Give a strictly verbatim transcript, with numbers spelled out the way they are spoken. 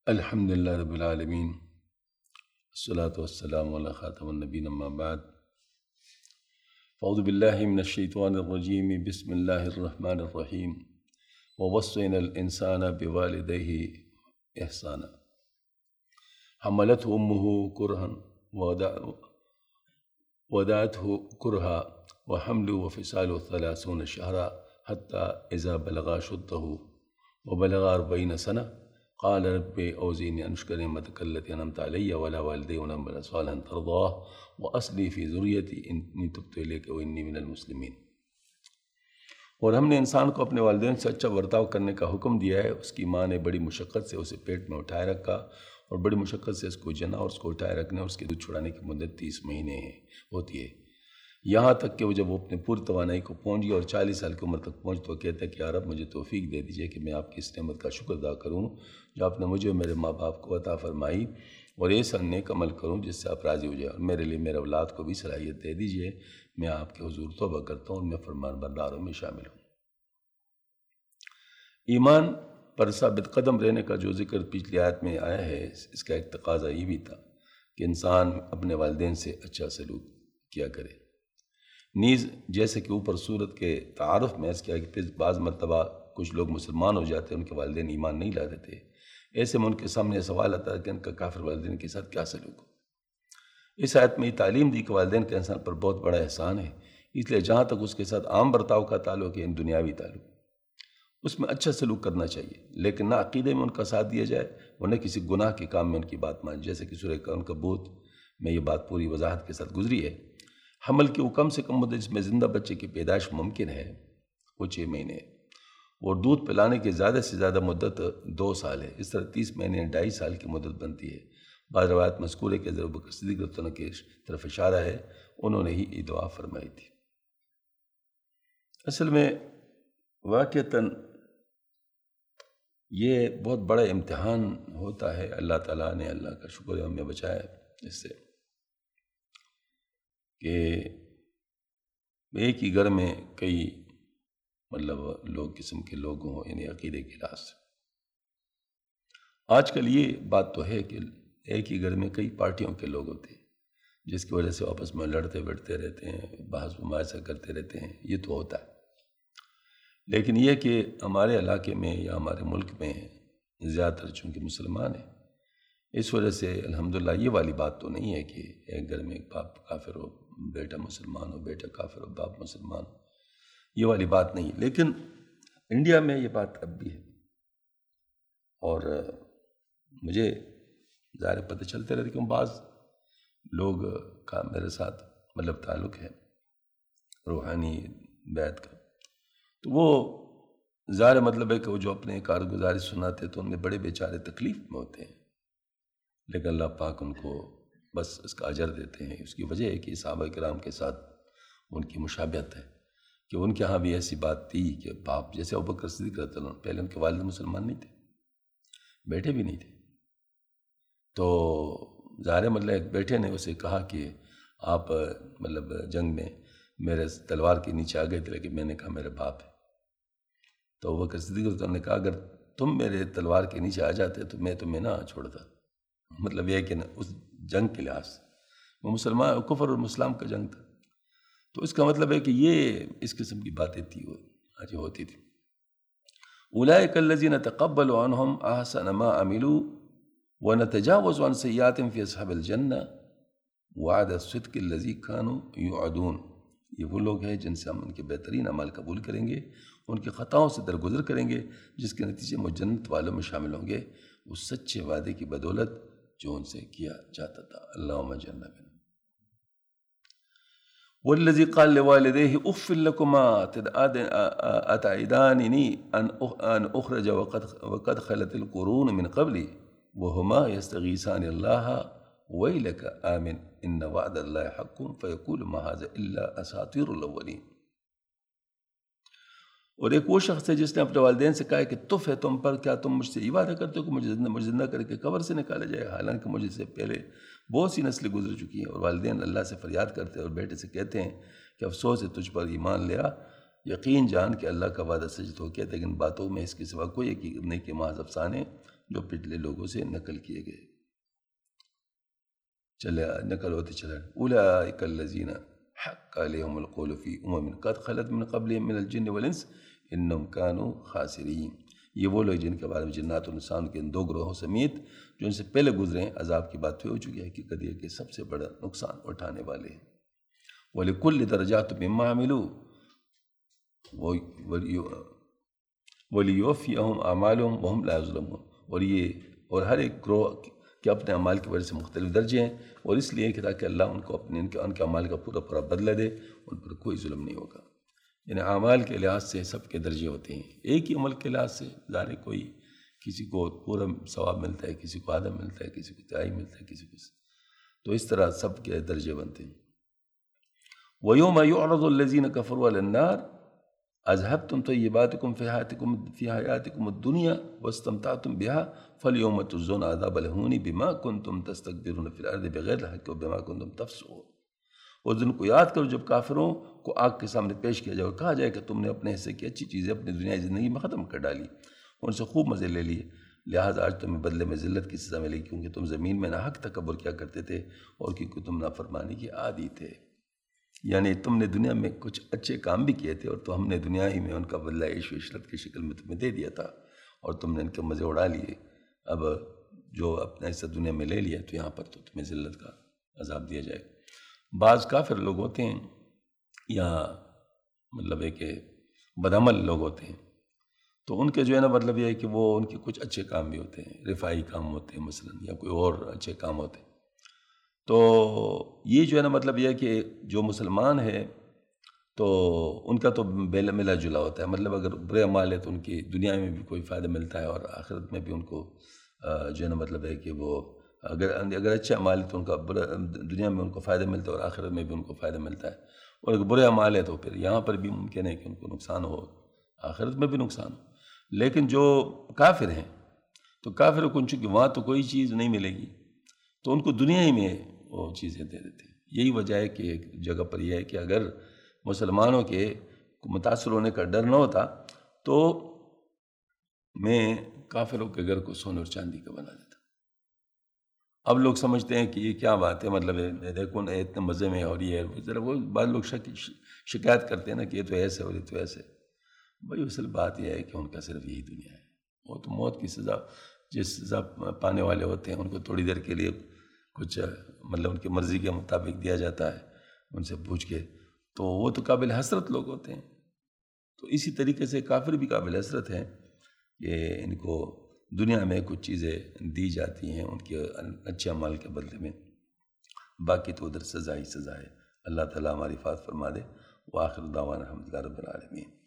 الحمد للہ رب العالمین، الصلاۃ والسلام علی خاتم النبیین، اما بعد فاعوذ باللہ من الشیطان الرجیم، بسم اللہ الرحمن الرحیم۔ ووصینا الانسان بوالدیہ احسانا حملته امہ کرہا ووضعته کرہا وحملہ وفصالہ ثلاثون شہرا حتی اذا بلغا شدہ وبلغا اربعین سنہ قال رب اوزعنی ان اشکر نعمتک التی انعمت علی وعلی والدی واعمل صالحا ترضاہ واصلح فی ذریتی انی تبت الیک وانی من المسلمین۔ اور ہم نے انسان کو اپنے والدین سے اچھا برتاؤ کرنے کا حکم دیا ہے۔ اس کی ماں نے بڑی مشقت سے اسے پیٹ میں اٹھائے رکھا اور بڑی مشقت سے اس کو جنا اور اس کو اٹھائے رکھنے اور اس کے دودھ چھڑانے کی مدت تیس مہینے ہوتی ہے، یہاں تک کہ وہ جب وہ اپنے پوری توانائی کو پہنچ گیا اور چالیس سال کی عمر تک پہنچ تو کہتا ہے کہ یا رب مجھے توفیق دے دیجئے کہ میں آپ کی اس نعمت کا شکر ادا کروں جو آپ نے مجھے اور میرے ماں باپ کو عطا فرمائی، اور ایسا نیک عمل کروں جس سے آپ راضی ہو جائے، اور میرے لیے میرے اولاد کو بھی صلاحیت دے دیجئے، میں آپ کے حضور توبہ کرتا ہوں اور میں فرمان برداروں میں شامل ہوں۔ ایمان پر ثابت قدم رہنے کا جو ذکر پچھلی آیت میں آیا ہے، اس کا ایک تقاضا یہ بھی تھا کہ انسان اپنے والدین سے اچھا سلوک کیا کرے۔ نیز جیسے کہ اوپر صورت کے تعارف میں اس کیا کہ پھر بعض مرتبہ کچھ لوگ مسلمان ہو جاتے ہیں، ان کے والدین ایمان نہیں لاتے تھے، ایسے میں ان کے سامنے سوال آتا ہے کہ ان کا کافر والدین کے ساتھ کیا سلوک ہو۔ اس آیت میں یہ تعلیم دی کہ والدین کا انسان پر بہت بڑا احسان ہے، اس لیے جہاں تک اس کے ساتھ عام برتاؤ کا تعلق ہے، ان دنیاوی تعلق، اس میں اچھا سلوک کرنا چاہیے، لیکن نہ عقیدے میں ان کا ساتھ دیا جائے اور نہ کسی گناہ کے کام میں ان کی بات مانی، جیسے کہ سورہ عنکبوت میں یہ بات پوری وضاحت کے ساتھ گزری ہے۔ حمل کی وہ کم سے کم مدت جس میں زندہ بچے کی پیدائش ممکن ہے وہ چھ مہینے ہے، اور دودھ پلانے کی زیادہ سے زیادہ مدت دو سال ہے۔ اس طرح تیس مہینے ڈھائی سال کی مدت بنتی ہے۔ بعض روایت مذکور ہے کہ حضرت ابوبکر صدیق رضی اللہ عنہ کی طرف اشارہ ہے، انہوں نے ہی یہ دعا فرمائی تھی۔ اصل میں واقعتاً یہ بہت بڑا امتحان ہوتا ہے، اللہ تعالیٰ نے اللہ کا شکر ہے ہمیں بچایا اس سے کہ ایک ہی گھر میں کئی مطلب لوگ قسم کے لوگ ہوں، یعنی عقیدے کے لحاظ سے۔ آج کل یہ بات تو ہے کہ ایک ہی گھر میں کئی پارٹیوں کے لوگ ہوتے ہیں، جس کی وجہ سے آپس میں لڑتے بڑھتے رہتے ہیں، بحث مباحثہ کرتے رہتے ہیں، یہ تو ہوتا ہے۔ لیکن یہ کہ ہمارے علاقے میں یا ہمارے ملک میں زیادہ تر چونکہ مسلمان ہیں، اس وجہ سے الحمدللہ یہ والی بات تو نہیں ہے کہ ایک گھر میں ایک باپ کافر ہو، بیٹا مسلمان ہو، بیٹا کافر ہو، باپ مسلمان ہو، یہ والی بات نہیں ہے۔ لیکن انڈیا میں یہ بات اب بھی ہے، اور مجھے ظاہر پتہ چلتے رہتے کہ بعض لوگ کا میرے ساتھ مطلب تعلق ہے روحانی بیعت کا، تو وہ ظاہر مطلب ہے کہ وہ جو اپنے کارگزاری سناتے تو ان میں بڑے بیچارے تکلیف میں ہوتے ہیں، لیکن اللہ پاک ان کو بس اس کا اجر دیتے ہیں۔ اس کی وجہ ہے کہ صحابہ کرام کے ساتھ ان کی مشابہت ہے کہ ان کے ہاں بھی ایسی بات تھی کہ باپ جیسے ابوبکر صدیق رضی اللہ عنہ، پہلے ان کے والد مسلمان نہیں تھے، بیٹے بھی نہیں تھے، تو ظاہر مطلب ایک بیٹے نے اسے کہا کہ آپ مطلب جنگ میں میرے تلوار کے نیچے آ گئے تھے، لیکن میں نے کہا میرے باپ ہے، تو ابوبکر صدیق رضی اللہ عنہ نے کہا اگر تم میرے تلوار کے نیچے آ جاتے تو میں تمہیں نہ چھوڑتا۔ مطلب یہ کہ اس جنگ کے لحاظ سے وہ مسلمان کفر اور اسلام کا جنگ تھا، تو اس کا مطلب ہے کہ یہ اس قسم کی باتیں تھی آج ہوتی تھی۔ اولئک الذین تقبل عنہم احسن ما عملوا ونتجاوز عن سیئاتہم فی اصحاب الجنہ وعد الصدق الذی کانوا یوعدون۔ یہ وہ لوگ ہیں جن سے ہم ان کے بہترین اعمال قبول کریں گے، ان کی خطاؤں سے درگزر کریں گے، جس کے نتیجے میں جنت والوں میں شامل ہوں گے اس سچے وعدے کی بدولت جو ان سے کیا جاتا تھا۔ اللہم اجرنا منہم۔ والذی قال لوالدیہ اف لکما اتعداننی ان اخرج وقد خلت القرون من قبلی وہما یستغیثان اللہ ویلک آمن ان وعد اللہ حق فیقول ما ھذا الا اساطیر الاولین۔ اور ایک وہ شخص ہے جس نے اپنے والدین سے کہا کہ تف ہے تم پر، کیا تم مجھ سے یہ وعدہ کرتے ہو کہ مجھے زندہ مجھے زندہ کر کے قبر سے نکالا جائے، حالانکہ مجھے سے پہلے بہت سی نسلیں گزر چکی ہیں۔ اور والدین اللہ سے فریاد کرتے ہیں اور بیٹے سے کہتے ہیں کہ افسوس ہے تجھ پر ایمان لیا، یقین جان کہ اللہ کا وعدہ سچ ہو، کہتے ہیں کہ ان باتوں میں اس کے سوا کوئی حقیقت نہیں کہ محض افسانے جو پچھلے لوگوں سے نقل کیے گئے چلے نقل ہوتے چلا اولئک الذین حق علیہم القول فی امم قد خلت من قبلہم من الجن والانس انہم کانوا خاسرین۔ یہ وہ لوگ جن کے بارے میں جنات و انسان کے ان دو گروہوں سمیت جو ان سے پہلے گزرے ہیں عذاب کی بات ہو چکی ہے، حقیقت یہ کہ سب سے بڑا نقصان اٹھانے والے ہیں۔ وَلِكُلِّ دَرَجَاتٌ مِّمَّا عَمِلُوا وَلِيُوَفِّيَهُمْ أَعْمَالَهُمْ وَهُمْ لَا يُظْلَمُونَ۔ اور یہ اور ہر ایک گروہ کے اپنے اعمال کی وجہ سے مختلف درجے ہیں، اور اس لیے کہ تاکہ اللہ ان کو اپنے ان کے ان کے اعمال کا پورا پورا بدلہ دے، ان پر کوئی ظلم نہیں ہوگا۔ یعنی اعمال کے لحاظ سے سب کے درجے ہوتے ہیں، ایک ہی عمل کے لحاظ سے ظاہر کوئی کسی کو پورا ثواب ملتا ہے، کسی کو آدھا ملتا ہے، کسی کو تہائی ملتا ہے، کسی کو، تو اس طرح سب کے درجے بنتے ہیں۔ وَيَوْمَ يُعْرَضُ الَّذِينَ كَفَرُوا عَلَى النَّارِ أَذْهَبْتُمْ طَيِّبَاتِكُمْ فِي حَيَاتِكُمْ فِي حَيَاتِكُمُ الدُّنْيَا وَاسْتَمْتَعْتُمْ بِهَا فَالْيَوْمَ تُجْزَوْنَ عَذَابَ الْهُونِ بِمَا كُنْتُمْ تَسْتَكْبِرُونَ فِي الْأَرْضِ بِغَيْرِ الْحَقِّ وَبِمَا كُنْتُمْ تَفْسُقُونَ۔ اس دن کو یاد کرو جب کافروں کو آگ کے سامنے پیش کیا جائے اور کہا جائے کہ تم نے اپنے حصے کی اچھی چیزیں اپنی دنیائی زندگی میں ختم کر ڈالی، ان سے خوب مزے لے لیے، لہٰذا آج تمہیں بدلے میں ذلت کی سزا ملے گی، کیونکہ تم زمین میں ناحق تکبر کیا کرتے تھے اور کیونکہ تم نافرمانی کے عادی تھے۔ یعنی تم نے دنیا میں کچھ اچھے کام بھی کیے تھے اور تو ہم نے دنیا ہی میں ان کا بدلہ عیش و عشرت کی شکل میں تمہیں دے دیا تھا اور تم نے ان کے مزے اڑا لیے۔ اب جو اپنا حصہ دنیا میں لے لیا تو یہاں پر تو تمہیں ذلت کا عذاب دیا جائے گا۔ بعض کافر لوگ ہوتے ہیں یا مطلب ہے کہ بدعمل لوگ ہوتے ہیں، تو ان کے جو ہے نا مطلب یہ ہے کہ وہ ان کے کچھ اچھے کام بھی ہوتے ہیں، رفائی کام ہوتے ہیں مثلا، یا کوئی اور اچھے کام ہوتے ہیں۔ تو یہ جو ہے نا مطلب یہ ہے کہ جو مسلمان ہے تو ان کا تو بیل ملا جلا ہوتا ہے، مطلب اگر برے اعمال ہے تو ان کی دنیا میں بھی کوئی فائدہ ملتا ہے اور آخرت میں بھی ان کو جو ہے نا مطلب ہے کہ وہ اگر اگر اچھے اعمال ہے تو ان کا دنیا میں ان کو فائدہ ملتا ہے اور آخرت میں بھی ان کو فائدہ ملتا ہے، اور اگر برے اعمال ہے تو پھر یہاں پر بھی ممکن ہے کہ ان کو نقصان ہو، آخرت میں بھی نقصان ہو۔ لیکن جو کافر ہیں تو کافر کو چونکہ وہاں تو کوئی چیز نہیں ملے گی تو ان کو دنیا ہی میں وہ چیزیں دے دیتے ہیں۔ یہی وجہ ہے کہ ایک جگہ پر یہ ہے کہ اگر مسلمانوں کے متاثر ہونے کا ڈر نہ ہوتا تو میں کافروں کے گھر کو سونے اور چاندی کا بنا دیتا۔ اب لوگ سمجھتے ہیں کہ یہ کیا بات ہے، مطلب دیکھو نا اتنے مزے میں اور یہ ہے، ذرا وہ بعض لوگ شکایت کرتے ہیں نا کہ یہ تو ایسے اور یہ تو ایسے۔ بھائی اصل بات یہ ہے کہ ان کا صرف یہی دنیا ہے، وہ تو موت کی سزا جس سزا پانے والے ہوتے ہیں ان کو تھوڑی دیر کے لیے کچھ مطلب ان کی مرضی کے مطابق دیا جاتا ہے ان سے پوچھ کے، تو وہ تو قابل حسرت لوگ ہوتے ہیں۔ تو اسی طریقے سے کافر بھی قابل حسرت ہیں کہ ان کو دنیا میں کچھ چیزیں دی جاتی ہیں ان کے اچھے عمل کے بدلے میں، باقی تو ادھر سزا ہی سزا ہے۔ اللہ تعالیٰ ہماری حفاظت فرما دے۔ وآخر دعوانا الحمد للہ رب العالمین۔